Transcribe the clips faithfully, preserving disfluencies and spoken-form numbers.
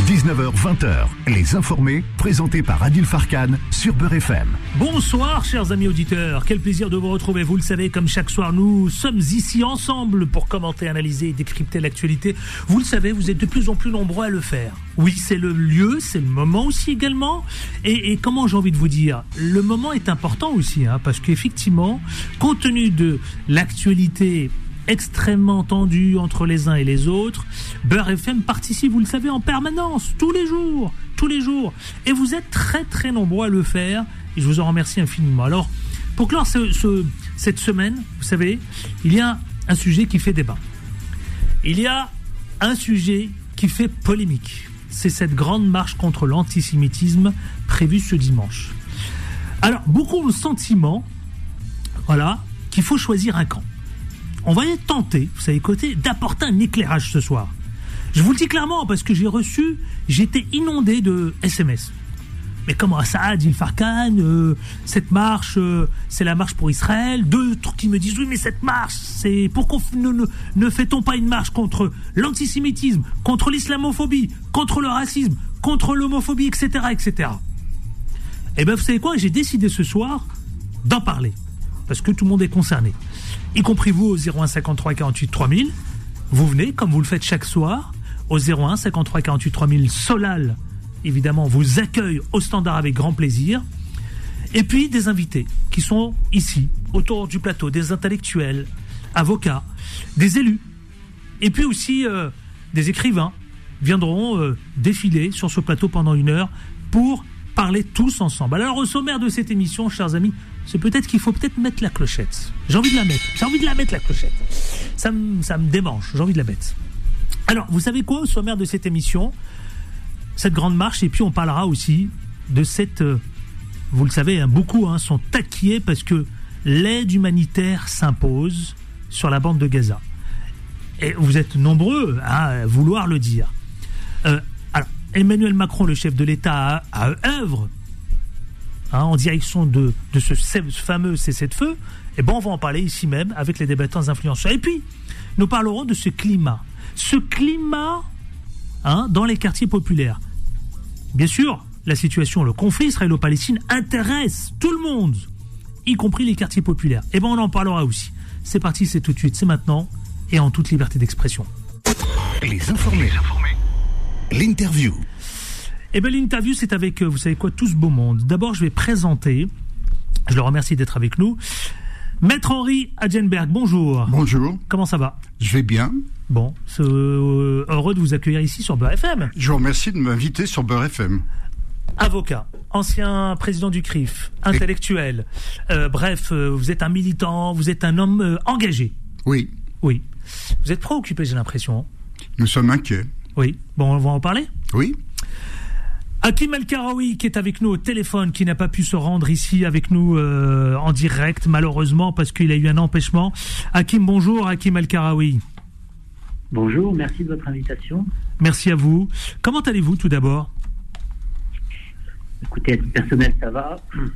dix-neuf heures vingt, Les Informés, présentés par Adil Farkan sur Beurre F M. Bonsoir chers amis auditeurs, quel plaisir de vous retrouver. Vous le savez, comme chaque soir, nous sommes ici ensemble pour commenter, analyser et décrypter l'actualité. Vous le savez, vous êtes de plus en plus nombreux à le faire. Oui, c'est le lieu, c'est le moment aussi également. Et, et comment j'ai envie de vous dire, le moment est important aussi, hein, parce qu'effectivement, compte tenu de l'actualité extrêmement tendu entre les uns et les autres, Beurre F M participe, vous le savez, en permanence, tous les jours, tous les jours. Et vous êtes très très nombreux à le faire, et je vous en remercie infiniment. Alors, pour clore ce, ce, cette semaine, vous savez, il y a un sujet qui fait débat. Il y a un sujet qui fait polémique. C'est cette grande marche contre l'antisémitisme prévue ce dimanche. Alors, beaucoup ont le sentiment, voilà, qu'il faut choisir un camp. On va être tenté, vous savez, côté, d'apporter un éclairage ce soir. Je vous le dis clairement parce que j'ai reçu, j'étais inondé de S M S. Mais comment ça, Adil Farkan, euh, cette marche, euh, c'est la marche pour Israël. D'autres qui me disent, oui, mais cette marche, c'est pourquoi ne, ne, ne fait-on pas une marche contre l'antisémitisme, contre l'islamophobie, contre le racisme, contre l'homophobie, et cetera, et cetera. Eh bien, vous savez quoi, j'ai décidé ce soir d'en parler. Parce que tout le monde est concerné. Y compris vous au zéro un cinquante-trois quarante-huit trois mille. Vous venez, comme vous le faites chaque soir, au zéro un cinquante-trois quarante-huit trois mille. Solal, évidemment, vous accueille au standard avec grand plaisir. Et puis des invités qui sont ici, autour du plateau, des intellectuels, avocats, des élus. Et puis aussi euh, des écrivains viendront euh, défiler sur ce plateau pendant une heure pour parler tous ensemble. Alors au sommaire de cette émission, chers amis, c'est peut-être qu'il faut peut-être mettre la clochette. J'ai envie de la mettre. J'ai envie de la mettre, la clochette. Ça me, ça me démange. J'ai envie de la mettre. Alors, vous savez quoi, au sommaire de cette émission, cette grande marche, et puis on parlera aussi de cette... Euh, vous le savez, hein, beaucoup hein, sont taquillés parce que l'aide humanitaire s'impose sur la bande de Gaza. Et vous êtes nombreux à vouloir le dire. Euh, alors, Emmanuel Macron, le chef de l'État, a, a œuvre Hein, en direction de, de ce, ce fameux cessez-le-feu, et ben on va en parler ici même avec les débattants influenceurs. Et puis, nous parlerons de ce climat. Ce climat hein, dans les quartiers populaires. Bien sûr, la situation, le conflit israélo-palestinien intéresse tout le monde, y compris les quartiers populaires. Et ben on en parlera aussi. C'est parti, c'est tout de suite, c'est maintenant, et en toute liberté d'expression. Les informés. L'interview. Eh bien, l'interview, c'est avec, vous savez quoi, tout ce beau monde. D'abord, je vais présenter, je le remercie d'être avec nous, Maître Henri Adjenberg. Bonjour. Bonjour. Comment ça va? Je vais bien. Bon, c'est euh, heureux de vous accueillir ici sur Beurre F M. Je vous remercie de m'inviter sur Beurre F M. Avocat, ancien président du C R I F, intellectuel, euh, bref, euh, vous êtes un militant, vous êtes un homme euh, engagé. Oui. Oui. Vous êtes préoccupé, j'ai l'impression. Nous sommes inquiets. Oui. Bon, on va en parler? Oui. Hakim El-Karaoui qui est avec nous au téléphone, qui n'a pas pu se rendre ici avec nous euh, en direct, malheureusement, parce qu'il a eu un empêchement. Hakim, bonjour, Hakim El-Karaoui. Bonjour, merci de votre invitation. Merci à vous. Comment allez-vous tout d'abord? Écoutez, à titre personnel, ça va.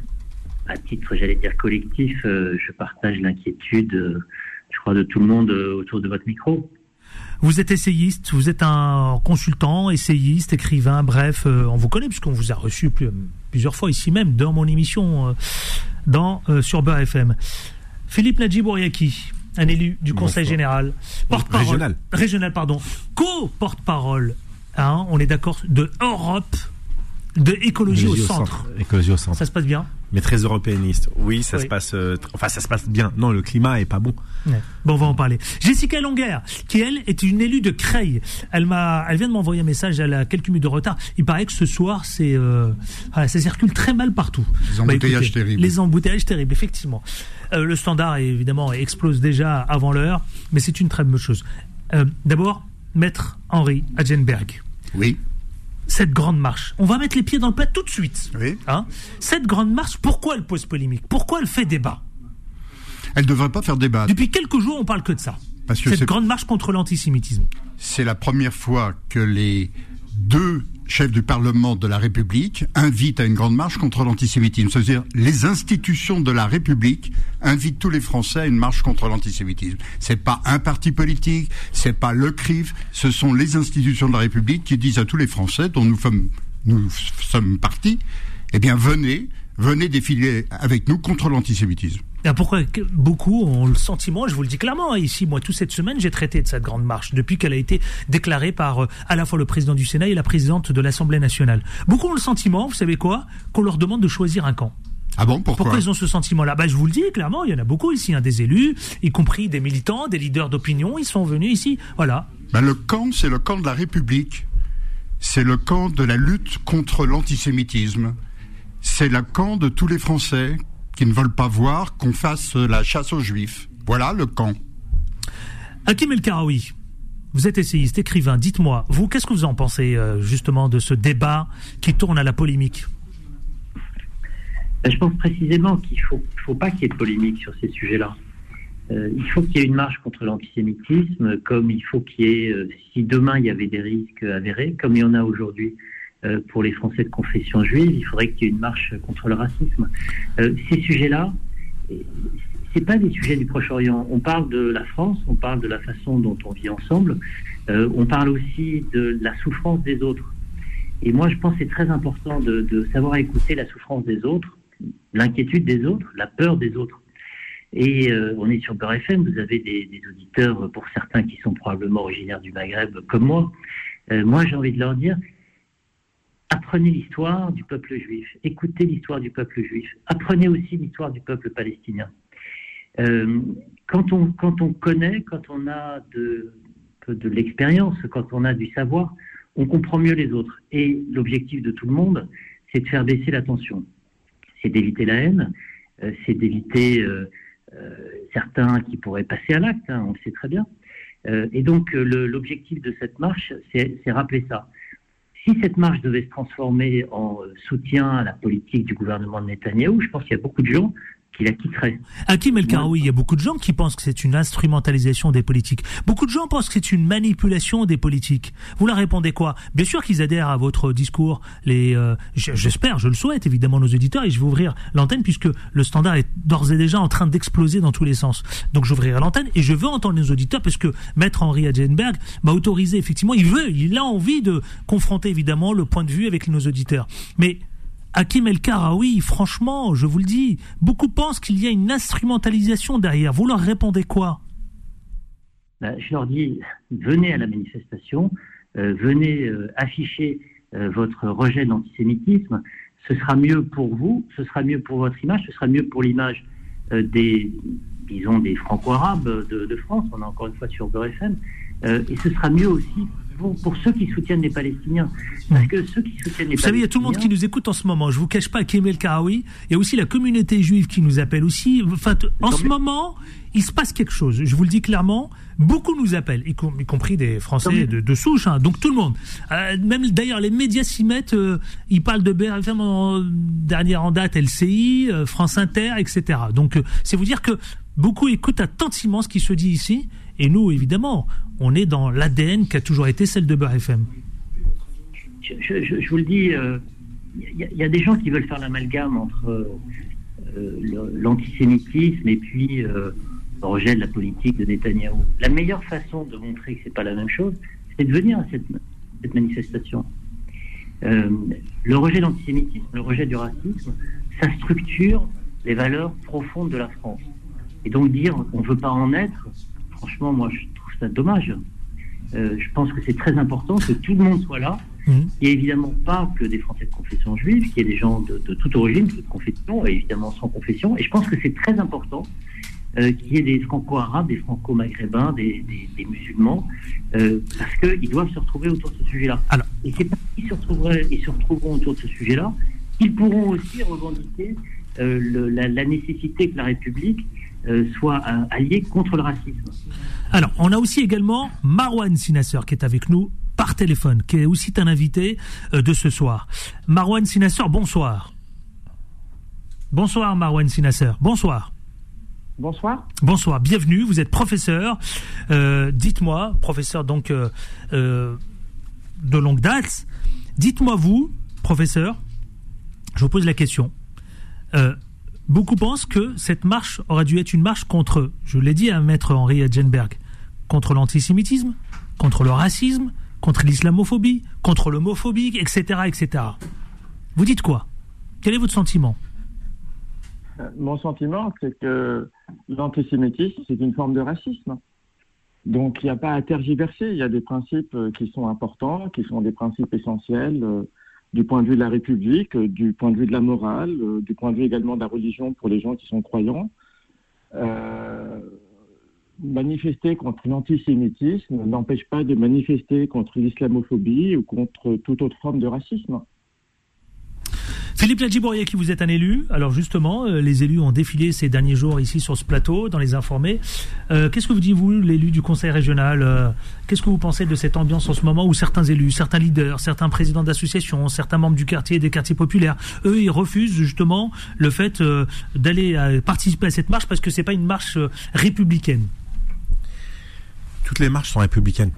À titre, j'allais dire collectif, euh, je partage l'inquiétude, euh, je crois, de tout le monde euh, autour de votre micro. Vous êtes essayiste, vous êtes un consultant, essayiste, écrivain, bref, euh, on vous connaît puisqu'on vous a reçu plus, plusieurs fois ici même dans mon émission euh, dans, euh, sur Beurre F M. Philippe Nadji-Bouriaki, un élu du Conseil Bonsoir. général, porte-parole, régional, régional pardon, co-porte-parole, hein, on est d'accord, de Europe, de écologie, écologie au, centre. au centre. Écologie au centre. Ça se passe bien? Mais très européaniste. Oui, ça oui. se passe. Euh, enfin, ça se passe bien. Non, le climat est pas bon. Ouais. Bon, on va en parler. Jessica Longuer, qui elle est une élue de Creil. Elle m'a, elle vient de m'envoyer un message. Elle a quelques minutes de retard. Il paraît que ce soir, c'est, euh, voilà, ça circule très mal partout. Les embouteillages bah, écoutez, terribles. Les embouteillages terribles, effectivement. Euh, le standard évidemment explose déjà avant l'heure, mais c'est une très bonne chose. Euh, d'abord, Maître Henri Adjenberg. Oui. Cette grande marche, on va mettre les pieds dans le plat tout de suite. Oui. Hein, cette grande marche, pourquoi elle pose polémique? Pourquoi elle fait débat? Elle ne devrait pas faire débat. Depuis quelques jours, on parle que de ça. Parce que cette c'est... grande marche contre l'antisémitisme. C'est la première fois que les deux chef du Parlement de la République, invite à une grande marche contre l'antisémitisme. C'est-à-dire, les institutions de la République invitent tous les Français à une marche contre l'antisémitisme. C'est pas un parti politique, c'est pas le C R I F, ce sont les institutions de la République qui disent à tous les Français, dont nous sommes, nous sommes partis, eh bien, venez, venez défiler avec nous contre l'antisémitisme. Pourquoi beaucoup ont le sentiment, je vous le dis clairement, ici, moi, toute cette semaine, j'ai traité de cette grande marche, depuis qu'elle a été déclarée par à la fois le président du Sénat et la présidente de l'Assemblée nationale. Beaucoup ont le sentiment, vous savez quoi, qu'on leur demande de choisir un camp. Ah bon, pourquoi Pourquoi ils ont ce sentiment-là? Bah, je vous le dis clairement, il y en a beaucoup ici, hein, des élus, y compris des militants, des leaders d'opinion, ils sont venus ici, voilà. Ben, le camp, c'est le camp de la République. C'est le camp de la lutte contre l'antisémitisme. C'est le camp de tous les Français qui ne veulent pas voir qu'on fasse la chasse aux Juifs. Voilà le camp. Hakim El-Karaoui, vous êtes essayiste, écrivain, dites-moi, vous, qu'est-ce que vous en pensez euh, justement de ce débat qui tourne à la polémique? Je pense précisément qu'il ne faut, faut pas qu'il y ait de polémique sur ces sujets-là. Euh, il faut qu'il y ait une marche contre l'antisémitisme, comme il faut qu'il y ait, euh, si demain il y avait des risques avérés, comme il y en a aujourd'hui, Euh, pour les Français de confession juive, il faudrait qu'il y ait une marche contre le racisme. Euh, ces sujets-là, c'est pas des sujets du Proche-Orient. On parle de la France, on parle de la façon dont on vit ensemble, euh, on parle aussi de la souffrance des autres. Et moi, je pense que c'est très important de, de savoir écouter la souffrance des autres, l'inquiétude des autres, la peur des autres. Et euh, on est sur Beurre F M, vous avez des, des auditeurs, pour certains qui sont probablement originaires du Maghreb, comme moi. Euh, moi, j'ai envie de leur dire, apprenez l'histoire du peuple juif, écoutez l'histoire du peuple juif, apprenez aussi l'histoire du peuple palestinien. Euh, quand, on, quand on connaît, quand on a de, de l'expérience, quand on a du savoir, on comprend mieux les autres. Et l'objectif de tout le monde, c'est de faire baisser la tension. C'est d'éviter la haine, euh, c'est d'éviter euh, euh, certains qui pourraient passer à l'acte, hein, on le sait très bien. Euh, et donc le, l'objectif de cette marche, c'est, c'est rappeler ça. Si cette marche devait se transformer en soutien à la politique du gouvernement de Netanyahou, je pense qu'il y a beaucoup de gens qui la quitteraient. Hakim El-Karaoui, il y a beaucoup de gens qui pensent que c'est une instrumentalisation des politiques. Beaucoup de gens pensent que c'est une manipulation des politiques. Vous leur répondez quoi? Bien sûr qu'ils adhèrent à votre discours. Les, euh, j'espère, je le souhaite évidemment nos auditeurs, et je vais ouvrir l'antenne puisque le standard est d'ores et déjà en train d'exploser dans tous les sens. Donc j'ouvrirai l'antenne et je veux entendre nos auditeurs parce que Maître Henri Adjenberg m'a autorisé effectivement, il veut, il a envie de confronter évidemment le point de vue avec nos auditeurs. Mais Hakim El-Karaoui, franchement, je vous le dis, beaucoup pensent qu'il y a une instrumentalisation derrière. Vous leur répondez quoi? Ben, je leur dis, venez à la manifestation, euh, venez euh, afficher euh, votre rejet de l'antisémitisme. Ce sera mieux pour vous, ce sera mieux pour votre image, ce sera mieux pour l'image euh, des, disons, des franco-arabes de, de France. On est encore une fois sur Beurre F M. Euh, et ce sera mieux aussi Pour, pour ceux qui soutiennent les Palestiniens. Parce que ceux qui soutiennent les Vous savez, il y a tout le monde qui nous écoute en ce moment. Je vous cache pas, Hakim El-Karaoui, il y a aussi la communauté juive qui nous appelle aussi. Enfin, en ce moment, il se passe quelque chose. Je vous le dis clairement, beaucoup nous appellent, y, com- y compris des Français de, de souche, hein, donc tout le monde. Euh, même d'ailleurs, les médias s'y mettent, euh, ils parlent de B R F M en dernière en date, L C I, euh, France Inter, et cetera. Donc, euh, c'est vous dire que beaucoup écoutent attentivement ce qui se dit ici. Et nous, évidemment, on est dans l'A D N qui a toujours été celle de Beurre F M. Je, je, je vous le dis, il euh, y, y a des gens qui veulent faire l'amalgame entre euh, l'antisémitisme et puis euh, le rejet de la politique de Netanyahou. La meilleure façon de montrer que c'est pas la même chose, c'est de venir à cette, cette manifestation. Euh, le rejet de l'antisémitisme, le rejet du racisme, ça structure les valeurs profondes de la France. Et donc dire on ne veut pas en être, franchement, moi, je trouve ça dommage. Euh, je pense que c'est très important que tout le monde soit là. Mmh. Il n'y a évidemment pas que des Français de confession juive, qu'il y ait des gens de, de toute origine, de toute confession, et évidemment sans confession. Et je pense que c'est très important euh, qu'il y ait des franco-arabes, des franco-maghrébins, des, des, des musulmans, euh, parce qu'ils doivent se retrouver autour de ce sujet-là. Alors, et c'est parce qu'ils se, ils se retrouveront autour de ce sujet-là qu'ils pourront aussi revendiquer euh, le, la, la nécessité que la République Euh, soit euh, allié contre le racisme. Alors, on a aussi également Marouane Sinasser qui est avec nous par téléphone, qui est aussi un invité euh, de ce soir. Marouane Sinasser, bonsoir. Bonsoir Marouane Sinasser, bonsoir. Bonsoir. Bonsoir, bienvenue, vous êtes professeur. Euh, dites-moi, professeur donc euh, euh, de longue date, Dites-moi vous, professeur, je vous pose la question. Euh, beaucoup pensent que cette marche aurait dû être une marche contre, je l'ai dit à maître Henri Edgenberg, contre l'antisémitisme, contre le racisme, contre l'islamophobie, contre l'homophobie, et cetera, et cetera. Vous dites quoi ? Quel est votre sentiment ? Mon sentiment, c'est que l'antisémitisme, c'est une forme de racisme. Donc, il n'y a pas à tergiverser. Il y a des principes qui sont importants, qui sont des principes essentiels euh, du point de vue de la République, euh, du point de vue de la morale, euh, du point de vue également de la religion pour les gens qui sont croyants. Euh, manifester contre l'antisémitisme n'empêche pas de manifester contre l'islamophobie ou contre toute autre forme de racisme. Philippe Ladji-Bourrier, qui vous êtes un élu. Alors justement, euh, les élus ont défilé ces derniers jours ici sur ce plateau, dans les informés. Euh, qu'est-ce que vous dites, vous, l'élu du conseil régional euh, Qu'est-ce que vous pensez de cette ambiance en ce moment où certains élus, certains leaders, certains présidents d'associations, certains membres du quartier, des quartiers populaires, eux, ils refusent justement le fait euh, d'aller euh, participer à cette marche parce que c'est pas une marche euh, républicaine. Toutes les marches sont républicaines.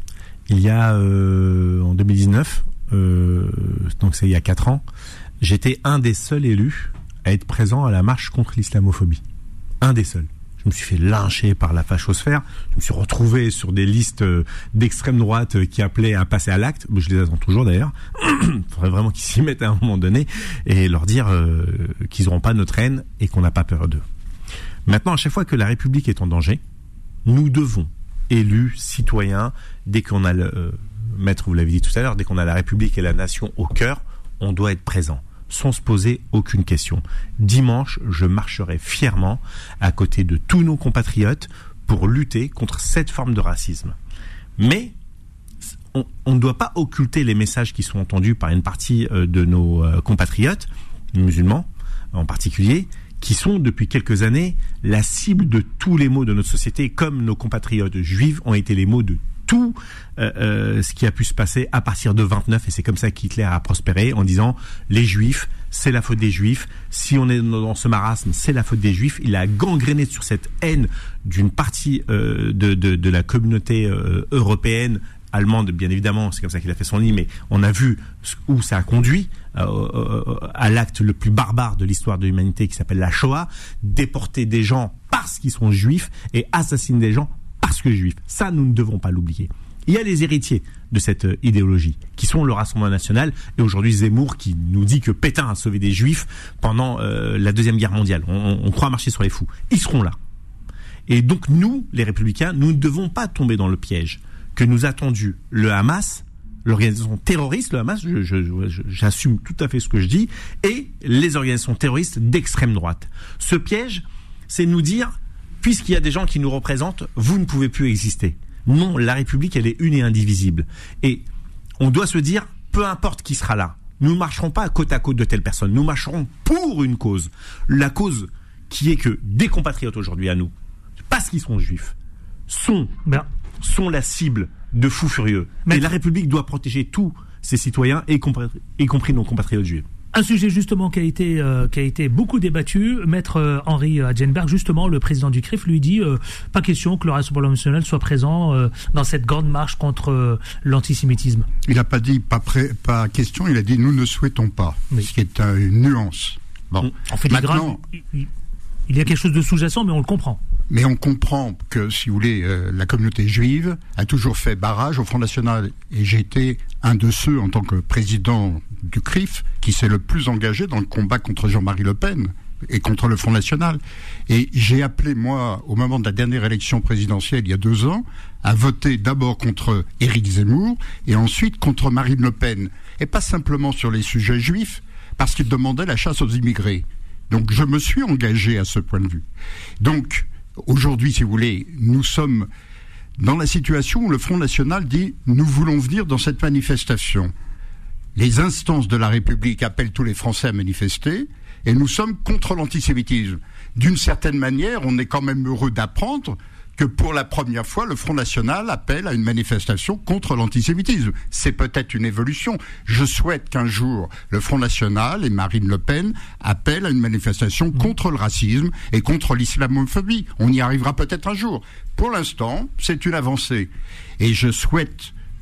Il y a, euh, en deux mille dix-neuf, euh, donc c'est il y a quatre ans, j'étais un des seuls élus à être présent à la marche contre l'islamophobie. Un des seuls. Je me suis fait lyncher par la fachosphère. Je me suis retrouvé sur des listes d'extrême droite qui appelaient à passer à l'acte. Je les attends toujours d'ailleurs. Il faudrait vraiment qu'ils s'y mettent à un moment donné et leur dire euh, qu'ils n'auront pas notre haine et qu'on n'a pas peur d'eux. Maintenant, à chaque fois que la République est en danger, nous devons, élus, citoyens, dès qu'on a le euh, maître, vous l'avez dit tout à l'heure, dès qu'on a la République et la nation au cœur, on doit être présent, sans se poser aucune question. Dimanche, je marcherai fièrement à côté de tous nos compatriotes pour lutter contre cette forme de racisme. Mais on, on ne doit pas occulter les messages qui sont entendus par une partie euh, de nos euh, compatriotes, musulmans en particulier, qui sont depuis quelques années la cible de tous les maux de notre société, comme nos compatriotes juifs ont été les maux de tout euh, euh, ce qui a pu se passer à partir de vingt-neuf, et c'est comme ça qu'Hitler a prospéré en disant les juifs, c'est la faute des juifs, si on est dans ce marasme, c'est la faute des juifs. Il a gangréné sur cette haine d'une partie euh, de, de, de la communauté euh, européenne, allemande bien évidemment, c'est comme ça qu'il a fait son lit, mais on a vu où ça a conduit euh, euh, à l'acte le plus barbare de l'histoire de l'humanité qui s'appelle la Shoah, déporter des gens parce qu'ils sont juifs et assassiner des gens parce que juifs. Ça, nous ne devons pas l'oublier. Il y a les héritiers de cette idéologie, qui sont le Rassemblement national, et aujourd'hui Zemmour qui nous dit que Pétain a sauvé des juifs pendant euh, la Deuxième Guerre mondiale. On, on croit marcher sur les fous. Ils seront là. Et donc nous, les Républicains, nous ne devons pas tomber dans le piège que nous a tendu le Hamas, l'organisation terroriste, le Hamas, je, je, je, j'assume tout à fait ce que je dis, et les organisations terroristes d'extrême droite. Ce piège, c'est nous dire, puisqu'il y a des gens qui nous représentent, vous ne pouvez plus exister. Non, la République, elle est une et indivisible. Et on doit se dire, peu importe qui sera là, nous ne marcherons pas côte à côte de telle personne, nous marcherons pour une cause. La cause qui est que des compatriotes aujourd'hui à nous, parce qu'ils sont juifs, sont, ben, sont la cible de fous furieux. Mais et la République doit protéger tous ses citoyens, y compris, y compris nos compatriotes juifs. Un sujet justement qui a été euh, qui a été beaucoup débattu. Maître euh, Henri Edgenberg, justement, le président du C R I F, lui dit euh, pas question que le Rassemblement national soit présent euh, dans cette grande marche contre euh, l'antisémitisme. Il n'a pas dit pas, pré- pas question, il a dit nous ne souhaitons pas, oui. Ce qui est euh, une nuance. Bon, en fait, maintenant, il, il y a quelque chose de sous-jacent, mais on le comprend. Mais on comprend que, si vous voulez, euh, la communauté juive a toujours fait barrage au Front National. Et j'ai été un de ceux, en tant que président du C R I F, qui s'est le plus engagé dans le combat contre Jean-Marie Le Pen et contre le Front National. Et j'ai appelé, moi, au moment de la dernière élection présidentielle, il y a deux ans, à voter d'abord contre Éric Zemmour et ensuite contre Marine Le Pen. Et pas simplement sur les sujets juifs, parce qu'il demandait la chasse aux immigrés. Donc je me suis engagé à ce point de vue. Donc, aujourd'hui, si vous voulez, nous sommes dans la situation où le Front National dit « nous voulons venir dans cette manifestation ». Les instances de la République appellent tous les Français à manifester et nous sommes contre l'antisémitisme. D'une certaine manière, on est quand même heureux d'apprendre que pour la première fois, le Front National appelle à une manifestation contre l'antisémitisme. C'est peut-être une évolution. Je souhaite qu'un jour, le Front National et Marine Le Pen appellent à une manifestation contre le racisme et contre l'islamophobie. On y arrivera peut-être un jour. Pour l'instant, c'est une avancée. Et je souhaite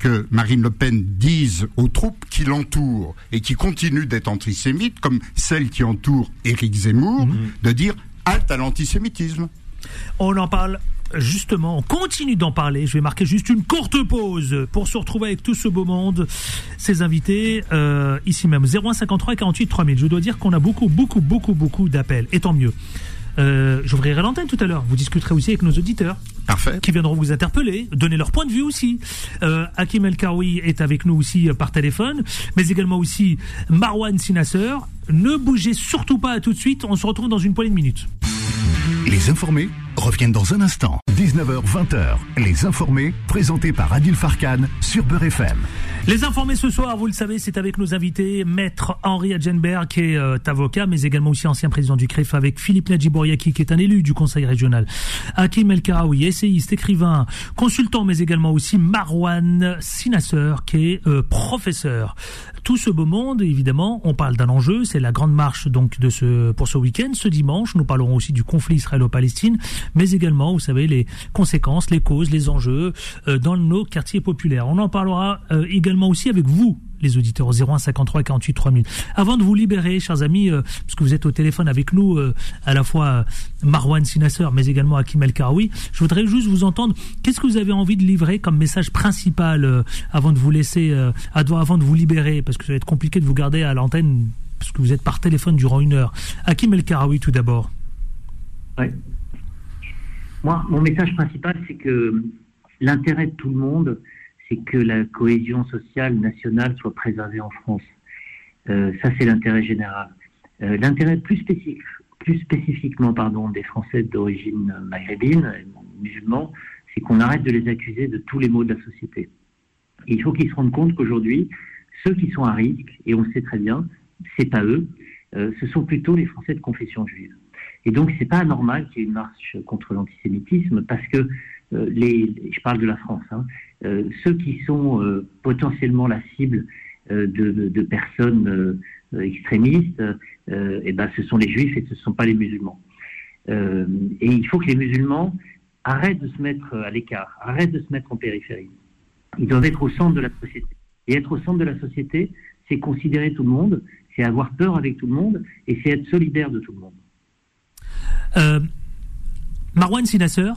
que Marine Le Pen dise aux troupes qui l'entourent et qui continuent d'être antisémites, comme celles qui entourent Éric Zemmour, mmh. de dire halte à l'antisémitisme. On en parle justement, on continue d'en parler. Je vais marquer juste une courte pause pour se retrouver avec tout ce beau monde, ces invités, euh, ici même. zéro un cinquante-trois quarante-huit trois mille. Je dois dire qu'on a beaucoup, beaucoup, beaucoup, beaucoup d'appels. Et tant mieux. Euh, j'ouvrirai l'antenne tout à l'heure. Vous discuterez aussi avec nos auditeurs. Parfait. Qui viendront vous interpeller, donner leur point de vue aussi. Euh, Hakim El Karoui est avec nous aussi euh, par téléphone, mais également aussi Marwan Sinasser. Ne bougez surtout pas, à tout de suite. On se retrouve dans une poignée de minutes. Les informés reviennent dans un instant. dix-neuf heures vingt. Les informés, présentés par Adil Farkan sur Beurre F M. Les informés ce soir, vous le savez, c'est avec nos invités, Maître Henri Adjenberg, qui est euh, avocat, mais également aussi ancien président du C R E F, avec Philippe Nadjibouriaki, qui est un élu du Conseil régional, Hakim El Karoui, essayiste, écrivain, consultant, mais également aussi Marwan Sinasser, qui est euh, professeur. Tout ce beau monde, évidemment, on parle d'un enjeu, c'est la grande marche donc de ce pour ce week-end, ce dimanche. Nous parlerons aussi du conflit israélo-palestine, mais également, vous savez, les conséquences, les causes, les enjeux euh, dans nos quartiers populaires. On en parlera euh, également aussi avec vous, les auditeurs, au zéro un cinquante-trois quarante-huit trois mille. Avant de vous libérer, chers amis, euh, parce que vous êtes au téléphone avec nous, euh, à la fois euh, Marwan Sinasser, mais également Hakim El Karoui, je voudrais juste vous entendre. Qu'est-ce que vous avez envie de livrer comme message principal euh, avant de vous laisser, euh, avant de vous libérer, parce que ça va être compliqué de vous garder à l'antenne, parce que vous êtes par téléphone durant une heure. Hakim El Karoui, tout d'abord. Oui. Moi, mon message principal, c'est que l'intérêt de tout le monde, c'est que la cohésion sociale nationale soit préservée en France. Euh, ça, c'est l'intérêt général. Euh, l'intérêt plus, spécifique, plus spécifiquement pardon, des Français d'origine maghrébine, musulmans, c'est qu'on arrête de les accuser de tous les maux de la société. Et il faut qu'ils se rendent compte qu'aujourd'hui, ceux qui sont à risque, et on le sait très bien, c'est pas eux, euh, ce sont plutôt les Français de confession juive. Et donc, c'est pas anormal qu'il y ait une marche contre l'antisémitisme, parce que euh, les, je parle de la France, hein, euh, ceux qui sont euh, potentiellement la cible euh, de, de, de personnes euh, extrémistes, euh, et ben, ce sont les juifs et ce ne sont pas les musulmans. Euh, et il faut que les musulmans arrêtent de se mettre à l'écart, arrêtent de se mettre en périphérie. Ils doivent être au centre de la société. Et être au centre de la société, c'est considérer tout le monde, c'est avoir peur avec tout le monde, et c'est être solidaire de tout le monde. Euh, Marwan Sinasser.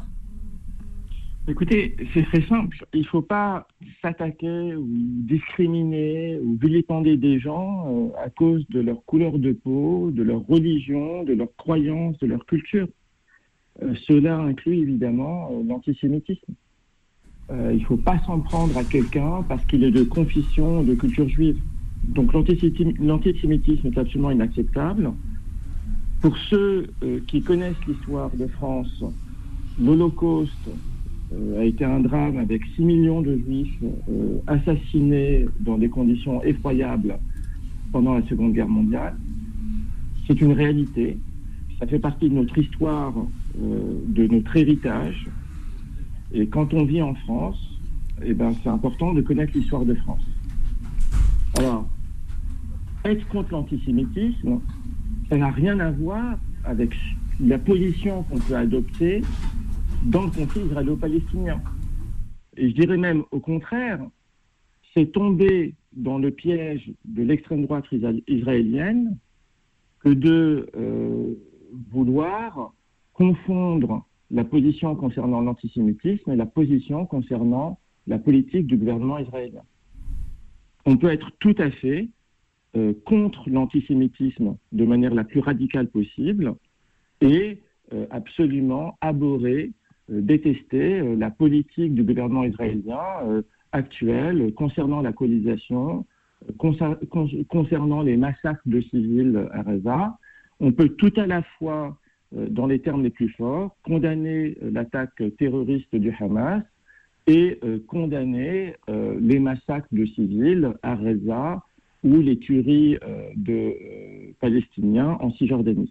Écoutez, c'est très simple. Il ne faut pas s'attaquer ou discriminer ou vilipender des gens euh, à cause de leur couleur de peau, de leur religion, de leur croyance, de leur culture. Euh, cela inclut évidemment euh, l'antisémitisme. Euh, il ne faut pas s'en prendre à quelqu'un parce qu'il est de confession, de culture juive. Donc l'antisémitisme est absolument inacceptable. Pour ceux euh, qui connaissent l'histoire de France, l'Holocauste euh, a été un drame avec six millions de juifs euh, assassinés dans des conditions effroyables pendant la Seconde Guerre mondiale. C'est une réalité. Ça fait partie de notre histoire, euh, de notre héritage. Et quand on vit en France, eh ben, c'est important de connaître l'histoire de France. Alors, être contre l'antisémitisme, ça n'a rien à voir avec la position qu'on peut adopter dans le conflit israélo-palestinien. Et je dirais même au contraire, c'est tomber dans le piège de l'extrême droite israélienne que de euh, vouloir confondre la position concernant l'antisémitisme et la position concernant la politique du gouvernement israélien. On peut être tout à fait euh, contre l'antisémitisme de manière la plus radicale possible et euh, absolument abhorrer, euh, détester euh, la politique du gouvernement israélien euh, actuelle concernant la colonisation, euh, concer- con- concernant les massacres de civils à Gaza. On peut tout à la fois, euh, dans les termes les plus forts, condamner euh, l'attaque terroriste du Hamas et euh, condamner euh, les massacres de civils à Gaza ou les tueries euh, de euh, Palestiniens en Cisjordanie.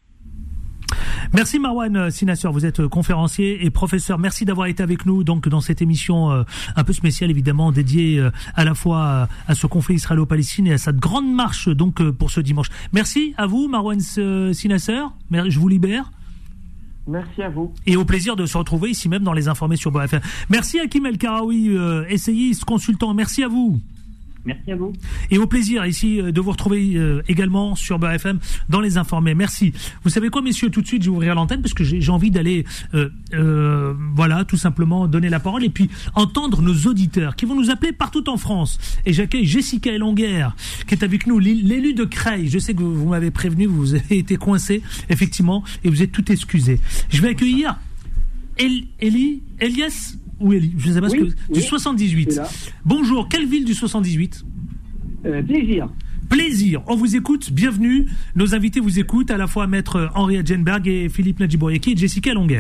Merci Marwan Sinasser, vous êtes conférencier et professeur. Merci d'avoir été avec nous donc dans cette émission euh, un peu spéciale évidemment dédiée euh, à la fois à, à ce conflit israélo-palestinien et à cette grande marche donc euh, pour ce dimanche. Merci à vous Marwan Sinasser. Je vous libère. Merci à vous. Et au plaisir de se retrouver ici même dans les informés sur Beurre F M. Merci Hakim El Karaoui, euh, essayiste, consultant. Merci à vous. Merci à vous. Et au plaisir ici de vous retrouver euh, également sur Beurre F M dans les informés. Merci. Vous savez quoi, messieurs, tout de suite, je vais ouvrir l'antenne parce que j'ai, j'ai envie d'aller, euh, euh, voilà, tout simplement donner la parole et puis entendre nos auditeurs qui vont nous appeler partout en France. Et j'accueille Jessica Elonguer qui est avec nous, l'élu de Creil. Je sais que vous, vous m'avez prévenu, vous avez été coincé, effectivement, et vous êtes tout excusé. Je vais accueillir El, Eli, Elias ou Eli, je ne sais pas oui, ce que, oui, du soixante-dix-huit. Bonjour, quelle ville du soixante-dix-huit? euh, Plaisir. Plaisir, on vous écoute, bienvenue. Nos invités vous écoutent, à la fois Maître Henri Adjenberg et Philippe Nadjibourieki et Jessica Elonguer.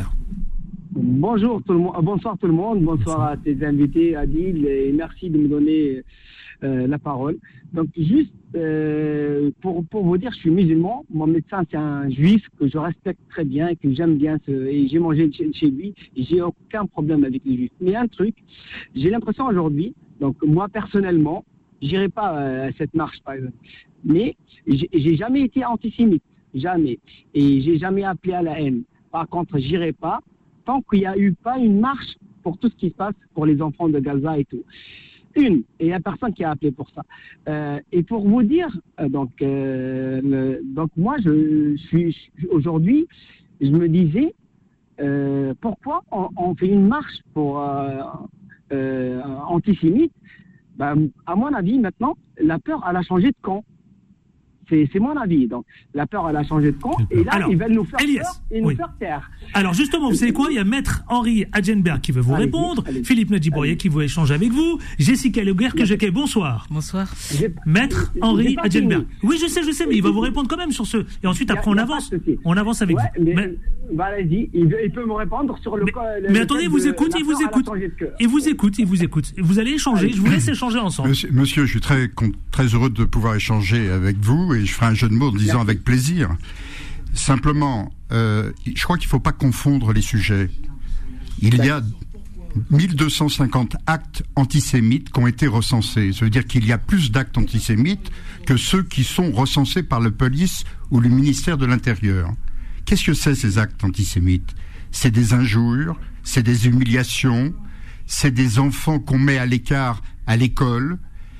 Bonjour tout le monde, bonsoir tout le monde, bonsoir à tes invités, Adil, et merci de me donner euh, la parole. Donc juste euh, pour, pour vous dire, je suis musulman, mon médecin c'est un juif que je respecte très bien et que j'aime bien, ce, et j'ai mangé chez, chez lui, et j'ai aucun problème avec les juifs. Mais un truc, j'ai l'impression aujourd'hui, donc moi personnellement, j'irai pas à cette marche par exemple, mais j'ai, j'ai jamais été antisémite, jamais, et j'ai jamais appelé à la haine. Par contre, j'irai pas tant qu'il n'y a eu pas une marche pour tout ce qui se passe pour les enfants de Gaza et tout. Une, et il n'y a personne qui a appelé pour ça. Euh, et pour vous dire, euh, donc, euh, le, donc moi, je, je suis je, aujourd'hui, je me disais, euh, pourquoi on, on fait une marche pour euh, euh, antisémite? Ben, à mon avis, maintenant, la peur, elle a changé de camp. C'est, c'est mon avis. Donc, la peur, elle a changé de camp. Et là, Alors, ils veulent nous faire Elias, peur et nous oui. faire taire. Alors, justement, vous savez quoi? Il y a Maître Henri Adjenberg qui veut vous Allez-y, répondre, allez-y. Philippe Nadjibourieki qui veut échanger avec vous, Jessica Elonguer que j'accueille. Bonsoir. Bonsoir. J'ai- Maître j'ai Henri pas Adjenberg. fini. Oui, je sais, je sais, mais il va vous répondre quand même sur ce. Et ensuite, Y a- après, on y a avance. pas de souci. On avance avec Ouais, vous. mais, Mais, bah, allez-y, il, veut- il peut me répondre sur le. mais, co- le- mais le attendez, fait il vous de- écoute, la il peur, vous elle a écoute. changé de cœur. Il vous écoute, il vous écoute. Vous allez échanger, je vous laisse échanger ensemble. Monsieur, monsieur, je suis très, con- très heureux de pouvoir échanger avec vous et je ferai un jeu de mots en disant avec plaisir. Simplement, euh, je crois qu'il ne faut pas confondre les sujets. Il y a mille deux cent cinquante actes antisémites qui ont été recensés. Ça veut dire qu'il y a plus d'actes antisémites que ceux qui sont recensés par la police ou le ministère de l'Intérieur. Qu'est-ce que c'est ces actes antisémites? C'est des injures, c'est des humiliations, c'est des enfants qu'on met à l'écart à l'école.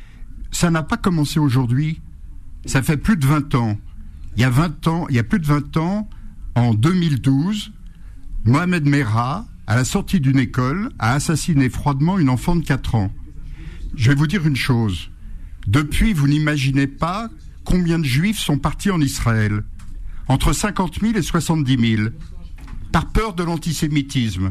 Ça n'a pas commencé aujourd'hui. Ça fait plus de vingt ans. Il y a vingt ans, il y a plus de vingt ans, en deux mille douze, Mohamed Merah, à la sortie d'une école, a assassiné froidement une enfant de quatre ans. Je vais vous dire une chose. Depuis, vous n'imaginez pas combien de juifs sont partis en Israël. Entre cinquante mille et soixante-dix mille. Par peur de l'antisémitisme.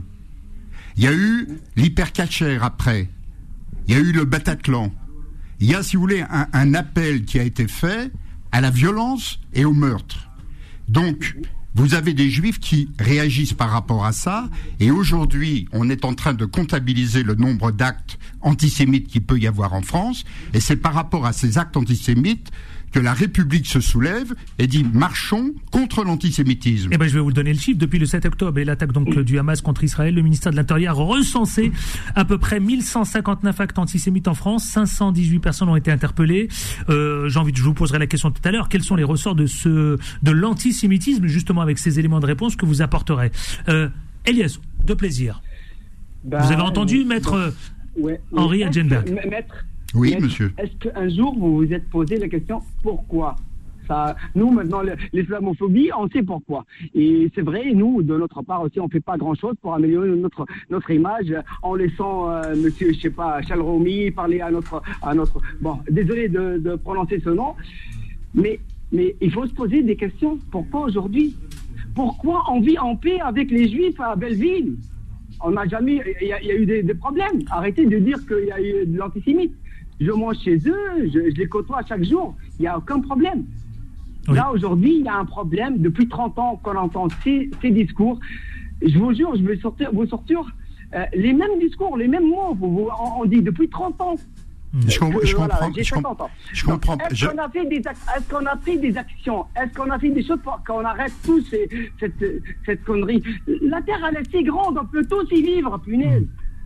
Il y a eu l'hypercacher après. Il y a eu le Bataclan. Il y a, si vous voulez, un, un appel qui a été fait à la violence et au meurtre. Donc, vous avez des juifs qui réagissent par rapport à ça, et aujourd'hui, on est en train de comptabiliser le nombre d'actes antisémites qu'il peut y avoir en France, et c'est par rapport à ces actes antisémites que la République se soulève et dit marchons contre l'antisémitisme. Eh ben, je vais vous le donner le chiffre. Depuis le sept octobre et l'attaque donc du Hamas contre Israël, le ministère de l'Intérieur a recensé à peu près mille cent cinquante-neuf actes antisémites en France. cinq cent dix-huit personnes ont été interpellées. Euh, j'ai envie de, je vous poserai la question tout à l'heure. Quels sont les ressorts de ce, de l'antisémitisme, justement, avec ces éléments de réponse que vous apporterez? Euh, Elias, de plaisir. Bah, vous avez entendu, euh, maître donc, ouais, Henri mais est-ce Adjenberg? que- Maître, Oui, maître, monsieur. Est-ce qu'un jour vous vous êtes posé la question pourquoi ça, nous, maintenant, le- l'islamophobie, on sait pourquoi. Et c'est vrai, nous, de notre part aussi, on fait pas grand-chose pour améliorer notre notre image en laissant euh, monsieur, je sais pas, Chalroumi parler à notre... à notre. Bon, désolé de, de prononcer ce nom, mais, mais il faut se poser des questions. Pourquoi aujourd'hui? Pourquoi on vit en paix avec les Juifs à Belleville? On n'a jamais... Il y, a- il y a eu des, des problèmes. Arrêtez de dire qu'il y a eu de l'antisémite. Je mange chez eux, je, je les côtoie chaque jour. Il n'y a aucun problème. Oui. Là, aujourd'hui, il y a un problème. Depuis trente ans qu'on entend ces, ces discours. Je vous jure, je vais sortir, vous sortir euh, les mêmes discours, les mêmes mots. Vous, vous- on, on dit depuis trente ans. Je, com- que, je voilà, comprends. j'ai je, com- cinquante ans. je Donc, comprends. Est-ce Je- qu'on a fait des ac- est-ce qu'on a pris des actions? Est-ce qu'on a fait des choses pour qu'on arrête tous ces, cette, cette connerie? La Terre, elle est si grande, on peut tous y vivre, punaise.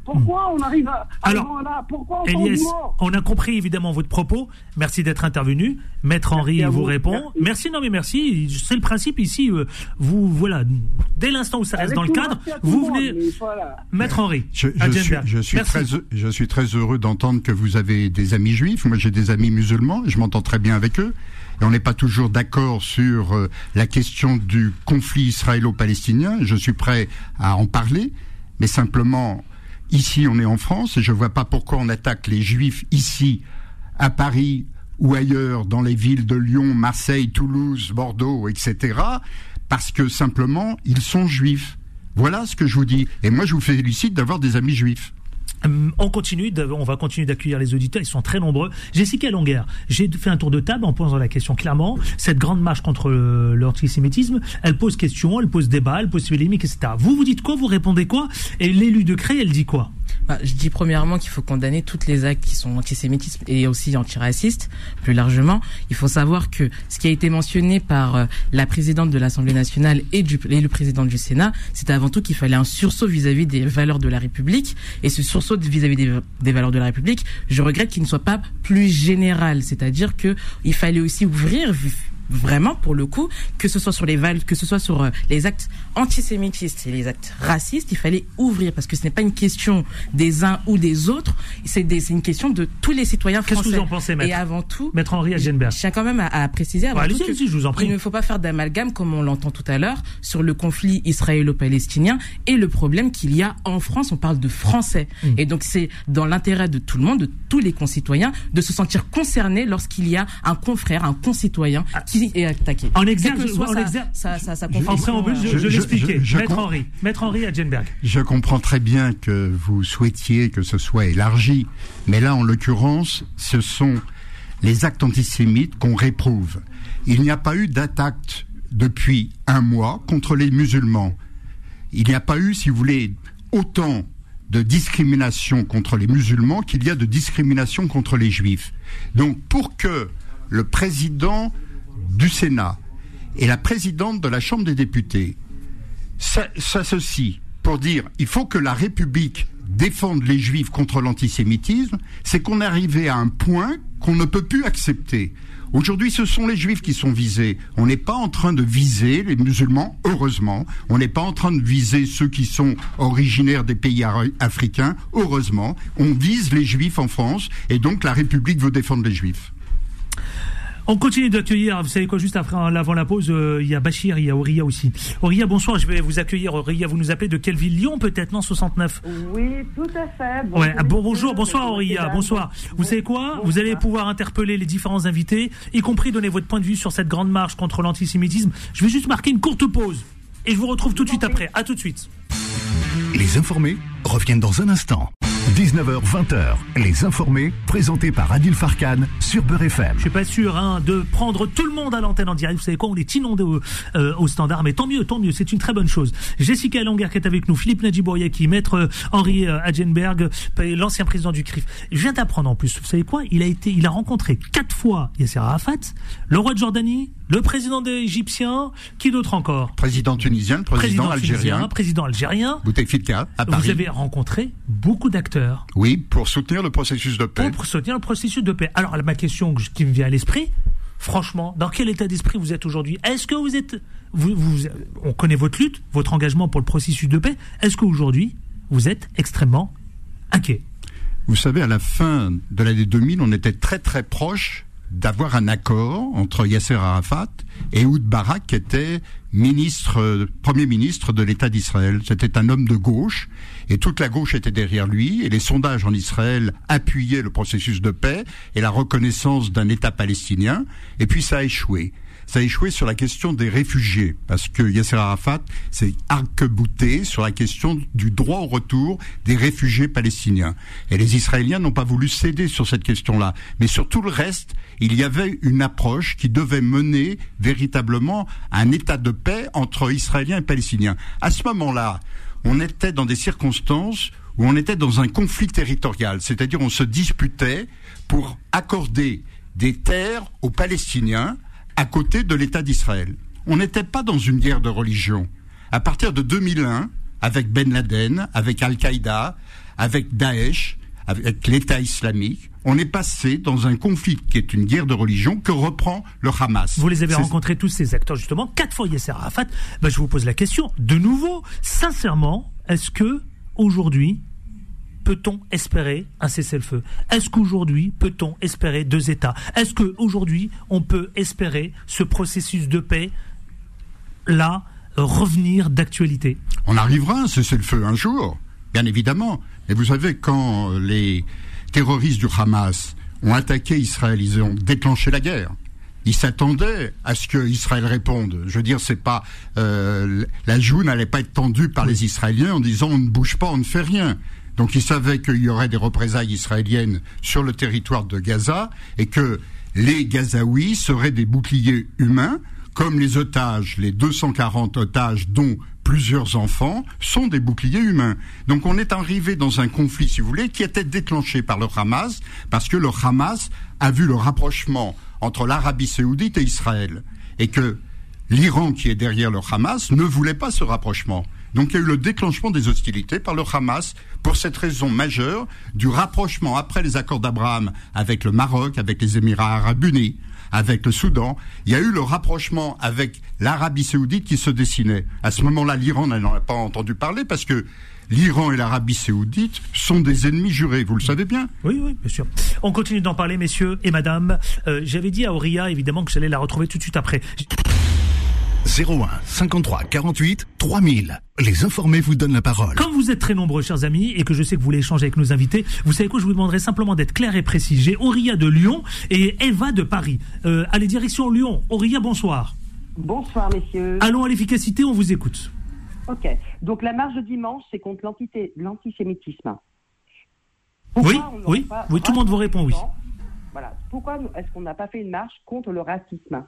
Pourquoi on arrive à, à Alors, là Pourquoi on Eliès, mort on a compris évidemment votre propos. Merci d'être intervenu. Maître Henri vous, vous répond. Merci. merci, non mais merci. C'est le principe ici. Euh, vous, voilà, dès l'instant où ça reste Avec dans le cadre, vous venez... Voilà. Maître Henri, je, je, suis, je, suis très, je suis très heureux d'entendre que vous avez des amis juifs. Moi, j'ai des amis musulmans et je m'entends très bien avec eux. Et on n'est pas toujours d'accord sur euh, la question du conflit israélo-palestinien. Je suis prêt à en parler, mais simplement, ici, on est en France et je ne vois pas pourquoi on attaque les Juifs ici, à Paris ou ailleurs, dans les villes de Lyon, Marseille, Toulouse, Bordeaux, et cetera, parce que simplement, ils sont Juifs. Voilà ce que je vous dis. Et moi, je vous félicite d'avoir des amis juifs. On continue, on va continuer d'accueillir les auditeurs, ils sont très nombreux. Jessica Longuer, j'ai fait un tour de table en posant la question clairement. Cette grande marche contre le, l'antisémitisme, elle pose question, elle pose débat, elle pose polémique, et cetera. Vous, vous dites quoi? Vous répondez quoi? Et l'élu de Cré, elle dit quoi? Bah, je dis premièrement qu'il faut condamner tous les actes qui sont antisémitisme et aussi antiracistes, plus largement. Il faut savoir que ce qui a été mentionné par euh, la présidente de l'Assemblée nationale et, du, et le président du Sénat, c'était avant tout qu'il fallait un sursaut vis-à-vis des valeurs de la République. Et ce sursaut vis-à-vis des, des valeurs de la République, je regrette qu'il ne soit pas plus général. C'est-à-dire que il fallait aussi ouvrir vraiment, pour le coup, que ce soit sur les val- que ce soit sur euh, les actes antisémitistes et les actes racistes, il fallait ouvrir, parce que ce n'est pas une question des uns ou des autres, c'est, des, c'est une question de tous les citoyens français. Qu'est-ce que vous en pensez, maître? Et avant tout, maître Henri Agenberg, je tiens quand même à, à préciser avant ouais, tout allez-y, que allez-y, je vous en prie. Il ne faut pas faire d'amalgame, comme on l'entend tout à l'heure, sur le conflit israélo-palestinien et le problème qu'il y a en France. On parle de Français. Mmh. Et donc, c'est dans l'intérêt de tout le monde, de tous les concitoyens, de se sentir concernés lorsqu'il y a un confrère, un concitoyen ah. qui est attaqué. En exergue, en exergue, ça, ça, ça, ça en préambule, je, je, je l'expliquais. Maître com- Henri, Maître Henri Agenberg. Je comprends très bien que vous souhaitiez que ce soit élargi, mais là, en l'occurrence, ce sont les actes antisémites qu'on réprouve. Il n'y a pas eu d'attaque depuis un mois contre les musulmans. Il n'y a pas eu, si vous voulez, autant de discrimination contre les musulmans qu'il y a de discrimination contre les juifs. Donc, pour que le président du Sénat et la présidente de la Chambre des députés s'associent pour dire il faut que la République défende les Juifs contre l'antisémitisme, c'est qu'on est arrivé à un point qu'on ne peut plus accepter. Aujourd'hui, ce sont les Juifs qui sont visés. On n'est pas en train de viser les musulmans, heureusement. On n'est pas en train de viser ceux qui sont originaires des pays africains, heureusement. On vise les Juifs en France, et donc la République veut défendre les Juifs. On continue d'accueillir, vous savez quoi, juste après, avant la pause, euh, il y a Bachir, il y a Auria aussi. Auria, bonsoir, je vais vous accueillir. Auria, vous nous appelez de quelle ville? Lyon peut-être, non, soixante-neuf? Oui, tout à fait. Bonjour, ouais, bon, bonjour, bonsoir Auria, bonsoir. Vous savez quoi, bonsoir. Vous allez pouvoir interpeller les différents invités, y compris donner votre point de vue sur cette grande marche contre l'antisémitisme. Je vais juste marquer une courte pause et je vous retrouve tout de suite après. À tout de suite. Les informés reviennent dans un instant. dix-neuf heures vingt, les informés, présentés par Adil Farkan sur Beurre F M. Je suis pas sûr hein, de prendre tout le monde à l'antenne en direct. Vous savez quoi, on est inondé au, euh, au standard, mais tant mieux, tant mieux, c'est une très bonne chose. Jessica Longuer qui est avec nous, Philippe Nadjibouriaki, maître euh, Henri euh, Agenberg, l'ancien président du C R I F. Je viens d'apprendre en plus, vous savez quoi, il a été, il a rencontré quatre fois Yasser Arafat, le roi de Jordanie, le président égyptien, qui d'autre encore? Président tunisien, président, président algérien. Tunisien, président algérien. Bouteflika, à Paris. Vous avez rencontré beaucoup d'acteurs. Oui, pour soutenir le processus de paix. Pour soutenir le processus de paix. Alors, ma question qui me vient à l'esprit, franchement, dans quel état d'esprit vous êtes aujourd'hui? Est-ce que vous êtes... Vous, vous, on connaît votre lutte, votre engagement pour le processus de paix. Est-ce qu'aujourd'hui, vous êtes extrêmement inquiet? Vous savez, à la fin de l'année deux mille, on était très très proche d'avoir un accord entre Yasser Arafat et Ehud Barak, qui était ministre, premier ministre de l'État d'Israël. C'était un homme de gauche, et toute la gauche était derrière lui, et les sondages en Israël appuyaient le processus de paix et la reconnaissance d'un État palestinien, et puis ça a échoué. Ça a échoué sur la question des réfugiés, parce que Yasser Arafat s'est arc-bouté sur la question du droit au retour des réfugiés palestiniens. Et les Israéliens n'ont pas voulu céder sur cette question-là. Mais sur tout le reste, il y avait une approche qui devait mener véritablement à un état de paix entre Israéliens et Palestiniens. À ce moment-là, on était dans des circonstances où on était dans un conflit territorial, c'est-à-dire on se disputait pour accorder des terres aux Palestiniens à côté de l'État d'Israël. On n'était pas dans une guerre de religion. À partir de deux mille un, avec Ben Laden, avec Al-Qaïda, avec Daesh, avec l'État islamique. On est passé dans un conflit qui est une guerre de religion que reprend le Hamas. Vous les avez C'est... rencontrés tous ces acteurs justement, quatre fois Yasser Arafat. Ben, je vous pose la question de nouveau, sincèrement, est-ce que aujourd'hui peut-on espérer un cessez-le-feu? Est-ce qu'aujourd'hui peut-on espérer deux États? Est-ce qu'aujourd'hui on peut espérer ce processus de paix là revenir d'actualité? On arrivera à un cessez-le-feu un jour, bien évidemment. Mais vous savez, quand les terroristes du Hamas ont attaqué Israël, ils ont déclenché la guerre. Ils s'attendaient à ce qu'Israël réponde. Je veux dire, c'est pas euh, la joue n'allait pas être tendue par les Israéliens en disant on ne bouge pas, on ne fait rien. Donc ils savaient qu'il y aurait des représailles israéliennes sur le territoire de Gaza et que les Gazaouis seraient des boucliers humains, comme les otages, les deux cent quarante otages dont plusieurs enfants sont des boucliers humains. Donc on est arrivé dans un conflit, si vous voulez, qui était déclenché par le Hamas, parce que le Hamas a vu le rapprochement entre l'Arabie saoudite et Israël, et que l'Iran, qui est derrière le Hamas, ne voulait pas ce rapprochement. Donc il y a eu le déclenchement des hostilités par le Hamas pour cette raison majeure du rapprochement après les accords d'Abraham avec le Maroc, avec les Émirats arabes unis, avec le Soudan. Il y a eu le rapprochement avec l'Arabie saoudite qui se dessinait. À ce moment-là, l'Iran n'en a pas entendu parler parce que l'Iran et l'Arabie saoudite sont des ennemis jurés, vous le savez bien. Oui, oui, bien sûr. On continue d'en parler, messieurs et madame. Euh, j'avais dit à Auria, évidemment, que j'allais la retrouver tout de suite après. zéro un cinquante-trois quarante-huit trois mille. Les informés vous donnent la parole. Comme vous êtes très nombreux, chers amis, et que je sais que vous voulez échanger avec nos invités, vous savez quoi, je vous demanderai simplement d'être clair et précis. J'ai Auria de Lyon et Eva de Paris. Euh, allez, direction Lyon. Auria, bonsoir. Bonsoir, messieurs. Allons à l'efficacité, on vous écoute. Ok. Donc, la marche de dimanche, c'est contre l'antité- l'antisémitisme. Pourquoi Oui, on n'aurait oui, pas oui, tout le monde vous répond oui. Voilà. Pourquoi est-ce qu'on n'a pas fait une marche contre le racisme?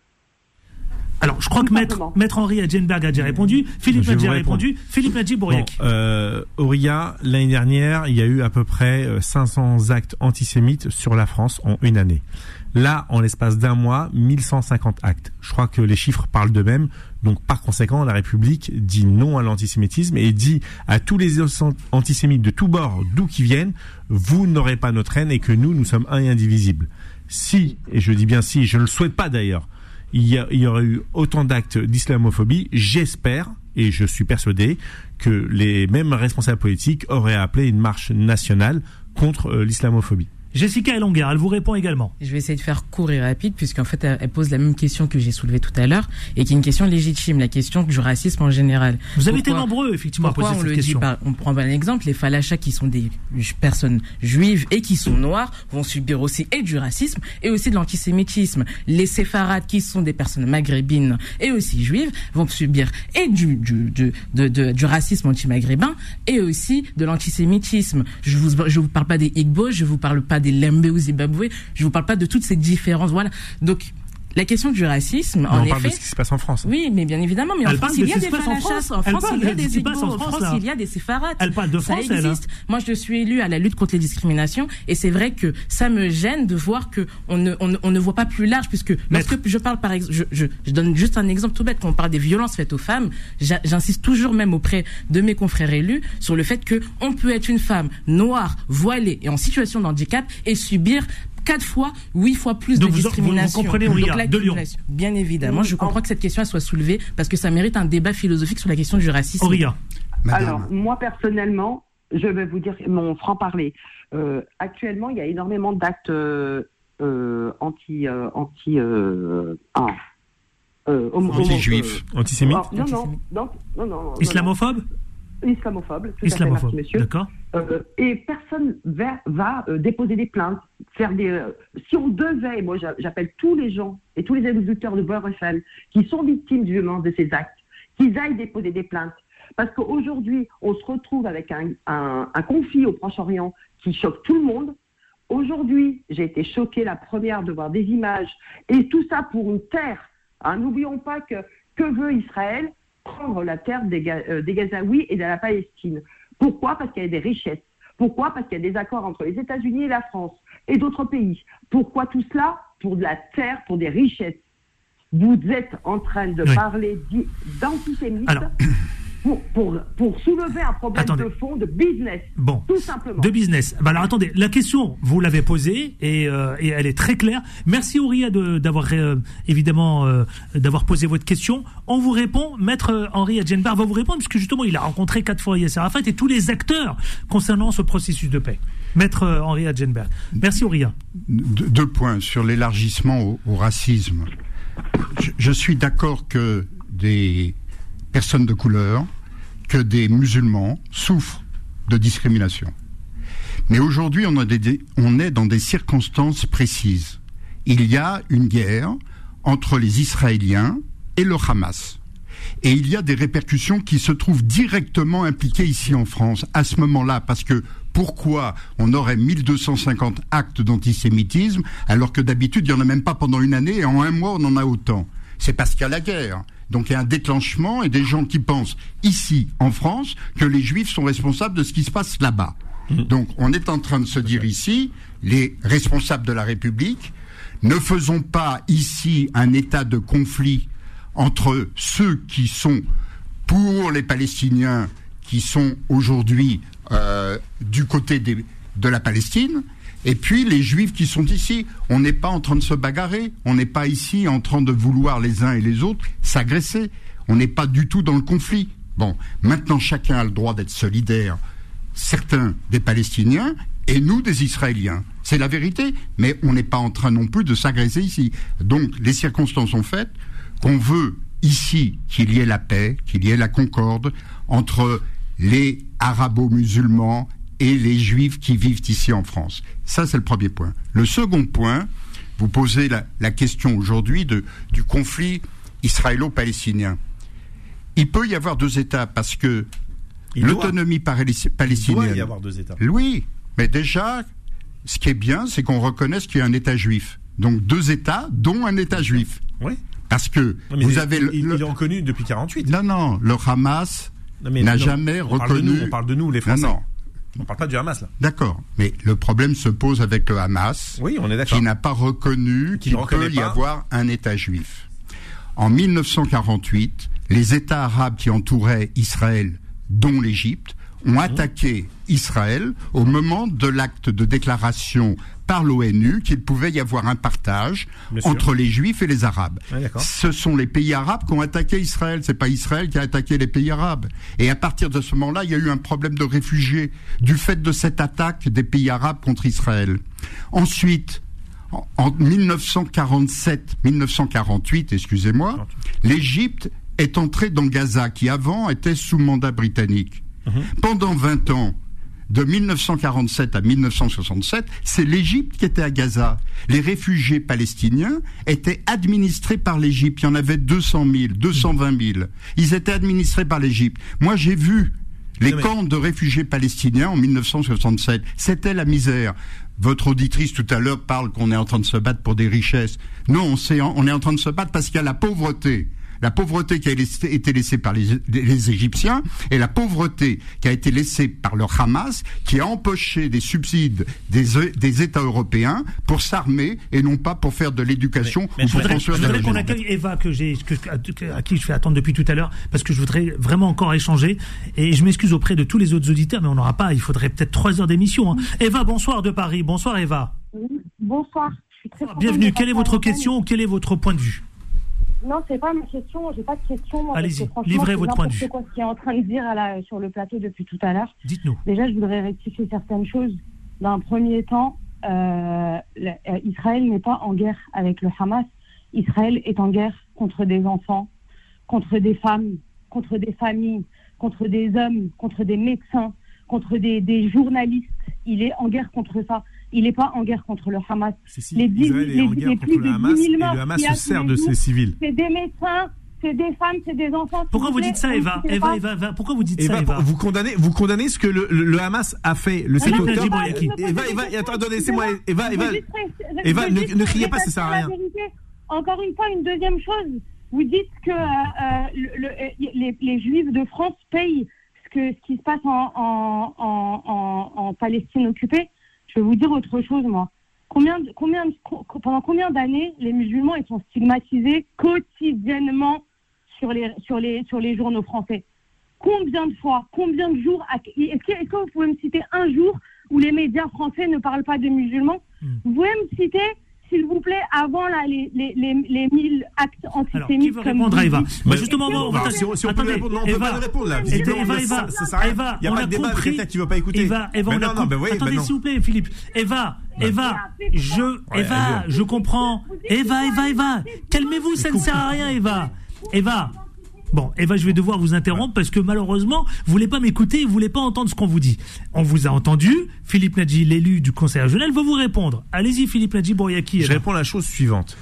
Alors, je crois Tout que maître, simplement. maître Henri Adjenberg a déjà répondu. Philippe Je vais a déjà vous répondre. répondu. Philippe Nadji Bouriac. Bon, euh, Auria, l'année dernière, il y a eu à peu près euh, cinq cents actes antisémites sur la France en une année. Là, en l'espace d'un mois, mille cent cinquante actes. Je crois que les chiffres parlent d'eux-mêmes. Donc, par conséquent, la République dit non à l'antisémitisme et dit à tous les antisémites de tous bords, d'où qu'ils viennent, vous n'aurez pas notre haine et que nous, nous sommes un et indivisibles. Si, et je dis bien si, je ne le souhaite pas d'ailleurs, il y, a, il y aurait eu autant d'actes d'islamophobie, j'espère, et je suis persuadé, que les mêmes responsables politiques auraient appelé une marche nationale contre euh, l'islamophobie. Jessica Elonguer, elle vous répond également. Je vais essayer de faire court et rapide, puisqu'en fait, elle, elle pose la même question que j'ai soulevée tout à l'heure, et qui est une question légitime, la question du racisme en général. Vous avez été Pourquoi- nombreux, effectivement, à Pourquoi poser on cette le question. dit pas? On prend un exemple, les falachas qui sont des ju- personnes juives et qui sont noires vont subir aussi et du racisme et aussi de l'antisémitisme. Les séfarades qui sont des personnes maghrébines et aussi juives vont subir et du, du, du, de, de, du racisme anti-maghrébin et aussi de l'antisémitisme. Je vous, je vous parle pas des Igbo, je vous parle pas des Lembe ou Zimbabwe, je vous parle pas de toutes ces différences, voilà. Donc, la question du racisme, Mais en on parle de effet. ce qui se passe en France. Oui, mais bien évidemment, mais en Elle France, parle il de y a ce des qui se passe en falachas, France. en Elle France, parle il y a de ce des qui se passe Igbo, en en France, France, là. il y a des séfarades. Elle parle de Ça France, elle, hein. existe. Moi, je suis élue à la lutte contre les discriminations, et c'est vrai que ça me gêne de voir que on ne, on ne, on ne voit pas plus large, puisque Maître. lorsque je parle, par exemple, je, je, je donne juste un exemple tout bête, quand on parle des violences faites aux femmes, j'a- j'insiste toujours même auprès de mes confrères élus sur le fait que on peut être une femme noire, voilée et en situation de handicap et subir quatre fois, huit fois plus Donc de vous- vous- vous discrimination. comprenez, Auria, Donc, la- de Lyon. Bien évidemment, je comprends que cette question elle soit soulevée parce que ça mérite un débat philosophique sur la question du racisme. Auria. Madame. Alors, moi, personnellement, je vais vous dire mon franc-parler. Euh, actuellement, il y a énormément d'actes euh, euh, anti... Euh, anti euh, ah, euh, homo- Anti-juifs. euh, Antisémite oh, non, non, non, non, non, non, Islamophobe non. Islamophobe, tout Islamophobe, à fait, merci, monsieur. d'accord. Euh, et personne va, va euh, déposer des plaintes, faire des. euh, si on devait, et moi j'a- j'appelle tous les gens et tous les agriculteurs de Beurre F M qui sont victimes du violence de ces actes, qu'ils aillent déposer des plaintes. Parce qu'aujourd'hui, on se retrouve avec un, un, un conflit au Proche-Orient qui choque tout le monde. Aujourd'hui, j'ai été choquée la première de voir des images et tout ça pour une terre. Hein, n'oublions pas que que veut Israël? Prendre la terre des, Ga- euh, des Gazaouis et de la Palestine. Pourquoi? Parce qu'il y a des richesses. Pourquoi? Parce qu'il y a des accords entre les États-Unis et la France et d'autres pays. Pourquoi tout cela? Pour de la terre, pour des richesses. Vous êtes en train de Oui. parler d'i- d'antisémites. Alors, pour, pour, pour soulever un problème Attendez. de fond, de business, Bon, tout simplement. de business. Bah alors attendez, la question, vous l'avez posée et, euh, et elle est très claire. Merci Ouria de, d'avoir euh, évidemment euh, d'avoir posé votre question. On vous répond, Maître Henri Adjenbar va vous répondre puisque justement il a rencontré quatre fois Yasser Arafat et tous les acteurs concernant ce processus de paix. Maître Henri Adjenbar. Merci Ouria. Deux, deux points sur l'élargissement au, au racisme. Je, je suis d'accord que des personnes de couleur, que des musulmans souffrent de discrimination. Mais aujourd'hui, on, a des, on est dans des circonstances précises. Il y a une guerre entre les Israéliens et le Hamas. Et il y a des répercussions qui se trouvent directement impliquées ici en France, à ce moment-là, parce que pourquoi on aurait mille deux cent cinquante actes d'antisémitisme, alors que d'habitude, il n'y en a même pas pendant une année, et en un mois, on en a autant? C'est parce qu'il y a la guerre. Donc il y a un déclenchement et des gens qui pensent ici, en France, que les Juifs sont responsables de ce qui se passe là-bas. Mmh. Donc on est en train de se dire ici, les responsables de la République, ne faisons pas ici un état de conflit entre ceux qui sont pour les Palestiniens, qui sont aujourd'hui euh, du côté des, de la Palestine, et puis les Juifs qui sont ici. On n'est pas en train de se bagarrer, on n'est pas ici en train de vouloir les uns et les autres s'agresser, on n'est pas du tout dans le conflit. Bon, maintenant chacun a le droit d'être solidaire, certains des Palestiniens et nous des Israéliens. C'est la vérité, mais on n'est pas en train non plus de s'agresser ici. Donc les circonstances sont faites qu'on veut ici qu'il y ait la paix, qu'il y ait la concorde entre les arabo-musulmans et les juifs qui vivent ici en France. Ça, c'est le premier point. Le second point, vous posez la, la question aujourd'hui de, du conflit israélo-palestinien. Il peut y avoir deux États parce que il l'autonomie doit, palestinienne... Il doit y avoir deux États. Oui, mais déjà, ce qui est bien, c'est qu'on reconnaisse qu'il y a un État juif. Donc deux États, dont un État juif. Oui. Parce que non, vous il, avez... Il, le, il, il est reconnu depuis quarante-huit. Non, non, le Hamas non, n'a non, jamais on reconnu... Parle nous, on parle de nous, les Français. Non, non. On ne parle pas du Hamas, là. D'accord. Mais le problème se pose avec le Hamas, oui, on est d'accord. Qui n'a pas reconnu qu'il peut y pas. avoir un État juif. En mille neuf cent quarante-huit, les États arabes qui entouraient Israël, dont l'Égypte, ont mmh. attaqué Israël au moment de l'acte de déclaration par l'ONU qu'il pouvait y avoir un partage Bien entre sûr. les Juifs et les Arabes. Ah, ce sont les pays arabes qui ont attaqué Israël, c'est pas Israël qui a attaqué les pays arabes. Et à partir de ce moment-là, il y a eu un problème de réfugiés du fait de cette attaque des pays arabes contre Israël. Ensuite, en, en mille neuf cent quarante-sept, mille neuf cent quarante-huit, excusez-moi, l'Égypte est entrée dans Gaza, qui avant était sous mandat britannique. Mmh. Pendant vingt ans, de mille neuf cent quarante-sept à mille neuf cent soixante-sept, c'est l'Égypte qui était à Gaza. Les réfugiés palestiniens étaient administrés par l'Égypte. Il y en avait deux cent mille, deux cent vingt mille. Ils étaient administrés par l'Égypte. Moi, j'ai vu les mais... camps de réfugiés palestiniens en mille neuf cent soixante-sept. C'était la misère. Votre auditrice tout à l'heure parle qu'on est en train de se battre pour des richesses. Non, c'est en... on est en train de se battre parce qu'il y a la pauvreté. La pauvreté qui a été laissée par les, les Égyptiens et la pauvreté qui a été laissée par le Hamas, qui a empoché des subsides des, des États européens pour s'armer et non pas pour faire de l'éducation mais, mais ou pour voudrais, construire je de voudrais la qu'on accueille Eva, que j'ai, que, à qui je fais attendre depuis tout à l'heure, parce que je voudrais vraiment encore échanger. Et je m'excuse auprès de tous les autres auditeurs, mais on n'aura pas, il faudrait peut-être trois heures d'émission. Hein. Eva, bonsoir de Paris. Bonsoir Eva. Oui, bonsoir. Je suis très Bienvenue. Quelle est votre question ou quel est votre point de vue? Non, c'est pas ma question. J'ai pas de question. Moi, Allez-y, parce que, livrez votre point de vue. C'est quoi ce qui est en train de dire à la, sur le plateau depuis tout à l'heure. Dites-nous. Déjà, je voudrais rectifier certaines choses. Dans un premier temps, euh, Israël n'est pas en guerre avec le Hamas. Israël est en guerre contre des enfants, contre des femmes, contre des familles, contre des hommes, contre des médecins, contre des, des journalistes. Il est en guerre contre ça. Il n'est pas en guerre contre le Hamas. Si, si, les dix, Israël les, est en guerre les contre plus le de Hamas dix mille et morts le Hamas qu'il y a se sert tous de les ses jours, civils. C'est des médecins, c'est des femmes, c'est des enfants. Pourquoi vous dites ça, Eva Eva, Eva, Eva, pourquoi vous dites ça, Eva Vous condamnez, vous condamnez ce que le, le, le Hamas a fait le sept octobre. Eva, Eva, attends, laissez-moi, Eva, Eva, Eva, ne, ne criez pas, ça sert à rien. Encore une fois, une deuxième chose. Vous dites que euh, le, le, les, les Juifs de France payent ce, que, ce qui se passe en, en, en, en, en Palestine occupée. Je vais vous dire autre chose, moi. Combien, combien, pendant combien d'années les musulmans ils sont stigmatisés quotidiennement sur les, sur les, sur les journaux français? combien de fois, combien de jours, est-ce que, est-ce que vous pouvez me citer un jour où les médias français ne parlent pas de musulmans? hmm. Vous pouvez me citer, s'il vous plaît, avant là, les, les, les, les mille actes antisémites. Alors, qui veut répondre à Eva? Bah, justement, on va, si on, si on peut répondre, non, on ne peut pas le répondre là. Eva, Eva, Eva, ça, ça Eva, il n'y a pas de débat avec quelqu'un qui ne veut pas écouter. Eva, Eva, on a compris. Attendez, s'il vous plaît, Philippe. Eva, Eva, je, Eva, je comprends. Eva, Eva, Eva, calmez-vous, ça ne sert à rien, Eva. Eva. Bon, Eva, je vais devoir vous interrompre parce que malheureusement, vous voulez pas m'écouter, vous voulez pas entendre ce qu'on vous dit. On vous a entendu. Philippe Nadji, l'élu du Conseil régional, va vous répondre. Allez-y, Philippe Nadji Bouriaki. Je réponds à la chose suivante.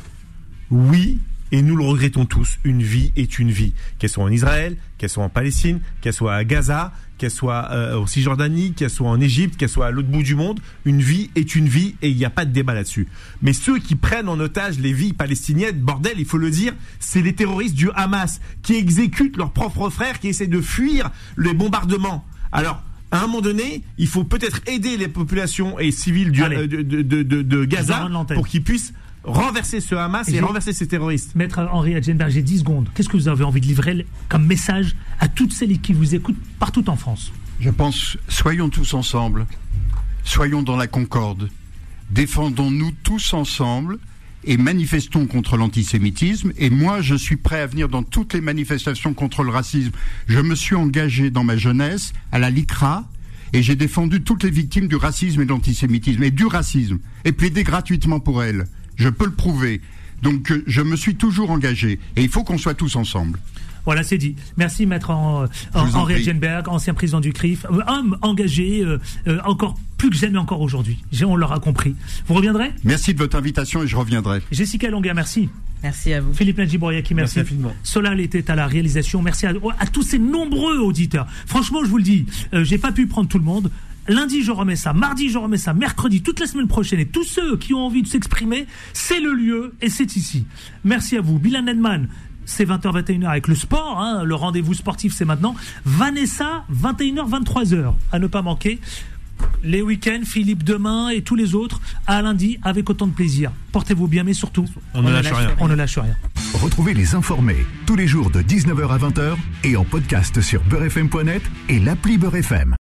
Oui, et nous le regrettons tous, une vie est une vie. Qu'elle soit en Israël, qu'elle soit en Palestine, qu'elle soit à Gaza, qu'elle soit euh, en Cisjordanie, qu'elle soit en Égypte, qu'elle soit à l'autre bout du monde, une vie est une vie et il n'y a pas de débat là-dessus. Mais ceux qui prennent en otage les vies palestiniennes, bordel, il faut le dire, c'est les terroristes du Hamas qui exécutent leurs propres frères, qui essaient de fuir les bombardements. Alors, à un moment donné, il faut peut-être aider les populations et civils du, euh, de, de, de, de, de Gaza pour qu'ils puissent renverser ce Hamas et, et renverser ces terroristes. Maître Henri Adjenberg, j'ai dix secondes. Qu'est-ce que vous avez envie de livrer comme message à toutes celles qui vous écoutent partout en France? Je pense, soyons tous ensemble, soyons dans la concorde, défendons-nous tous ensemble et manifestons contre l'antisémitisme. Et moi, je suis prêt à venir dans toutes les manifestations contre le racisme. Je me suis engagé dans ma jeunesse à la LICRA et j'ai défendu toutes les victimes du racisme et de l'antisémitisme, et du racisme, et plaidé gratuitement pour elles. Je peux le prouver. Donc je me suis toujours engagé. Et il faut qu'on soit tous ensemble. Voilà, c'est dit. Merci, Maître Henri Adjenberg, ancien président du C R I F. Homme engagé, euh, euh, encore plus que jamais encore aujourd'hui. On l'aura compris. Vous reviendrez? Merci de votre invitation et je reviendrai. Jessica Longa, merci. Merci à vous. Philippe Nadji Bouriaki, merci. Merci infiniment. Solal était à la réalisation. Merci à, à tous ces nombreux auditeurs. Franchement, je vous le dis, euh, j'ai pas pu prendre tout le monde. Lundi, je remets ça. Mardi, je remets ça. Mercredi, toute la semaine prochaine. Et tous ceux qui ont envie de s'exprimer, c'est le lieu et c'est ici. Merci à vous. Bilan Edman, c'est vingt heures vingt et une heures avec le sport. Hein, le rendez-vous sportif, c'est maintenant. Vanessa, vingt et une heures vingt-trois heures. À ne pas manquer. Les week-ends, Philippe demain et tous les autres, à lundi, avec autant de plaisir. Portez-vous bien, mais surtout, on, on ne lâche, lâche rien. rien. On ne lâche rien. Retrouvez les informés tous les jours de dix-neuf heures à vingt heures et en podcast sur beurre f m point net et l'appli Beurre F M.